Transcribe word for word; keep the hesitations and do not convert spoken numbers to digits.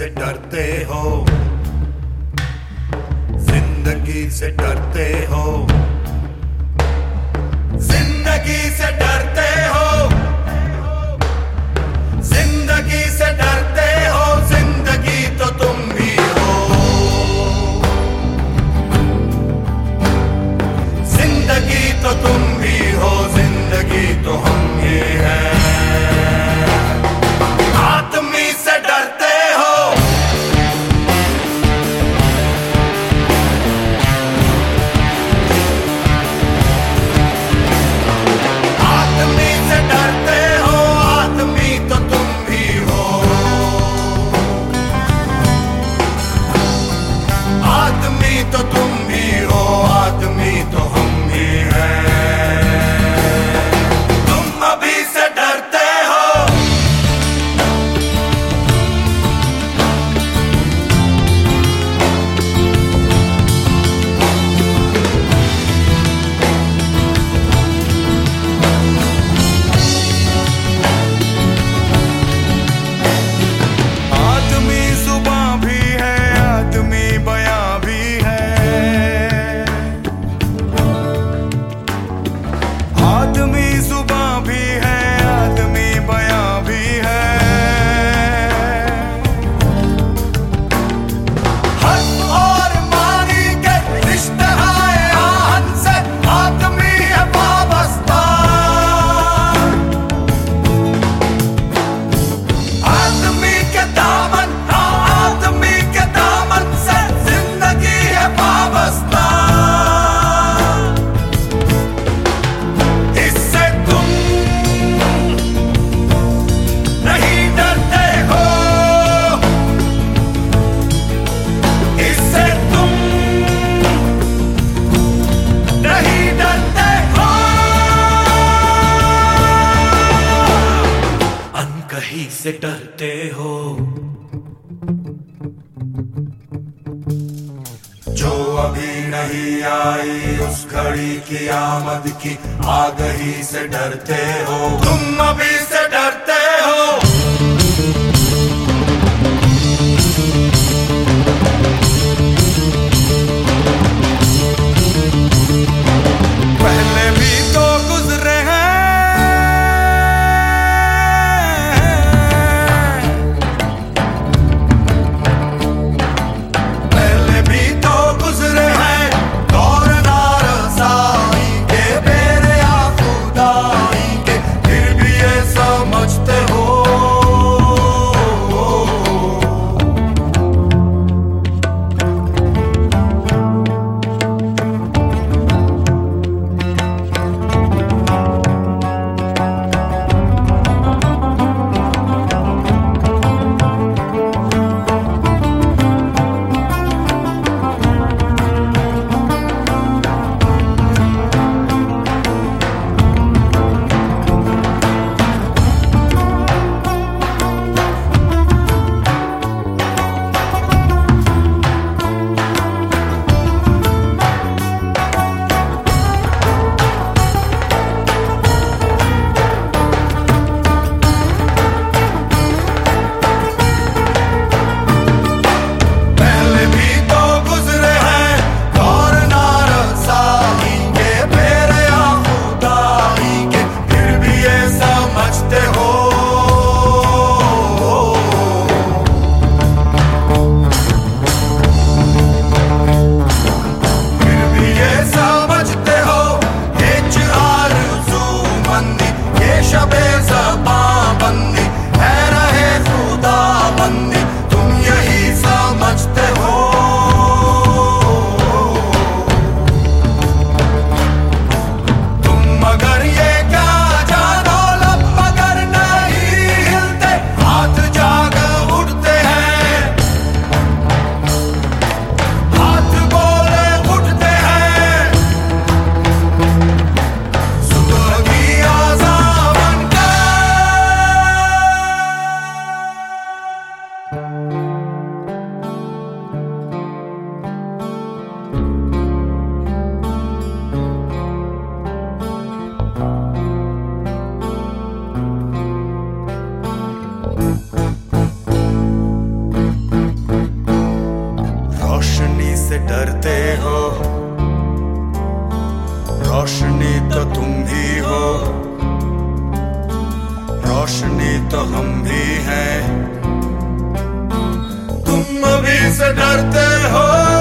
से डरते हो, जिंदगी से डरते हो, जिंदगी से डरते हो, जिंदगी से डरते हो, जिंदगी तो तुम भी हो, जिंदगी तो तुम भी हो, जिंदगी तो हम ही हैं। आदमी से डरते हो, आदमी से डरते हो, आदमी तो तुम भी हो, आदमी तो तुम भी हो, आदमी तो हम ही हैं। तुम अभी से डरते हो, आदमी जुबां भी है, आदमी बयां भी है, आदमी जुबां भी है, आदमी बयां भी है। हंस और मारी के रिश्ते आए आहन से, आदमी है वाबस्ता, आदमी के दामन, हाँ आदमी के दामन से जिंदगी है वाबस्ता। इससे तुम नहीं डरते हो, इससे तुम नहीं डरते हो। अनकही से डरते हो, जो अभी नहीं आई उस घड़ी की आमद की आगही से डरते हो। तुम अभी से डरते हो, पहले भी तो गुजरे हैं, पहले भी तो गुजरे हैं दौर नारसाई के, बेरे आफुदाई के, फिर भी ये सब रोशनी तो हम भी हैं। तुम अभी से डरते हो।